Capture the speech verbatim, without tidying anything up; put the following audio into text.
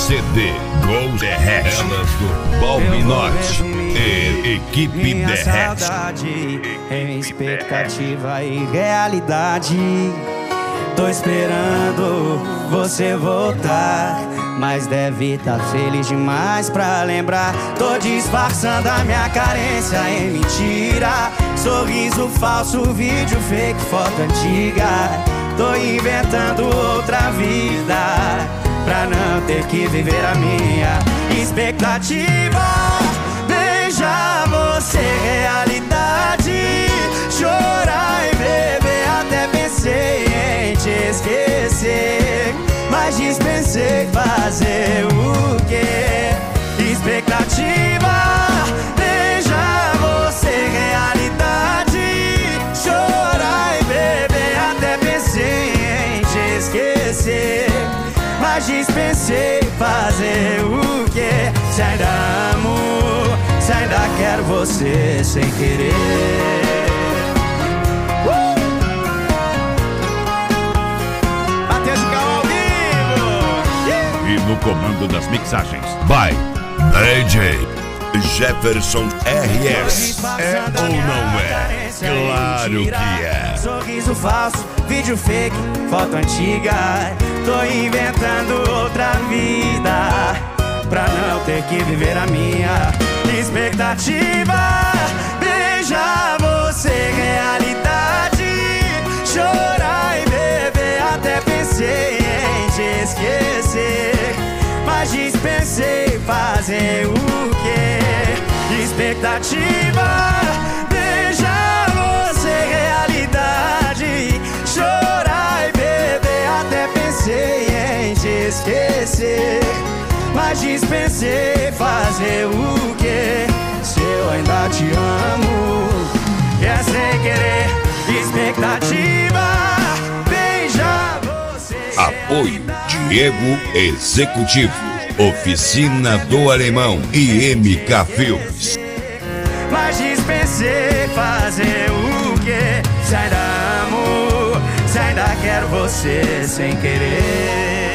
C D Goes The Hatch, elas do Balbinote e Equipe Minha The Hatch. saudade em expectativa e realidade. Tô esperando você voltar, mas deve tá feliz demais pra lembrar. Tô disfarçando a minha carência em mentira. Sorriso falso, vídeo fake, foto antiga. Tô inventando outra vida pra não ter que viver a minha expectativa. Beijar você, realidade. Chorar e beber, até pensei em te esquecer, mas dispensei fazer o quê? Expectativa. Beijar você, realidade. Chorar e beber, até pensei em te esquecer, mas dispensei fazer o quê? Se ainda amo, se ainda quero você sem querer. uh! Matheus Cal ao vivo. yeah! E no comando das mixagens, by D J Jefferson R S. É ou não é? Claro que é. Sorriso falso, vídeo fake, foto antiga. Tô inventando outra vida pra não ter que viver a minha expectativa. Beijar você, realidade. Chorar e beber, até pensei em te esquecer, mas dispensei fazer o quê? Expectativa. Beijar você, realidade. Chorar e beber, até pensei em te esquecer, mas dispensei fazer o quê? Se eu ainda te amo, é sem querer. Expectativa. Beijar você. Apoio Diego Executivo, Oficina do Alemão e M K Filmes. Mas dispensei fazer o quê? Se ainda amo, se ainda quero você sem querer.